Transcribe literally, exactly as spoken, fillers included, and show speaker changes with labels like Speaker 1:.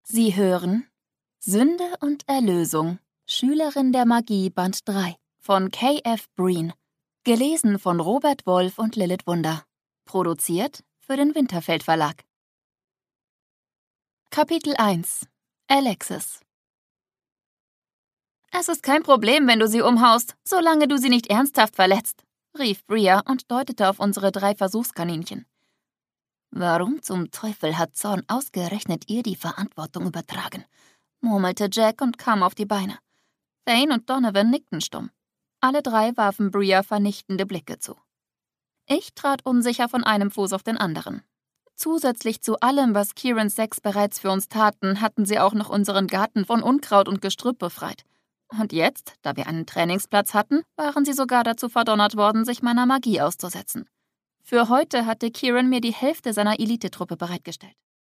Speaker 1: Sie hören Sünde und Erlösung, Schülerin der Magie, Band drei von K F Breen. Gelesen von Robert Wolf und Lilith Wunder. Produziert für den Winterfeld Verlag. Kapitel eins. Alexis. »Es ist kein Problem, wenn du sie umhaust, solange du sie nicht ernsthaft verletzt«, rief Bria und deutete auf unsere drei Versuchskaninchen. »Warum zum Teufel hat Zorn ausgerechnet ihr die Verantwortung übertragen?«, murmelte Jack und kam auf die Beine. Thane und Donovan nickten stumm. Alle drei warfen Bria vernichtende Blicke zu. Ich trat unsicher von einem Fuß auf den anderen. Zusätzlich zu allem, was Kierans Sechs bereits für uns taten, hatten sie auch noch unseren Garten von Unkraut und Gestrüpp befreit. Und jetzt, da wir einen Trainingsplatz hatten, waren sie sogar dazu verdonnert worden, sich meiner Magie auszusetzen. Für heute hatte Kieran mir die Hälfte seiner Elitetruppe bereitgestellt.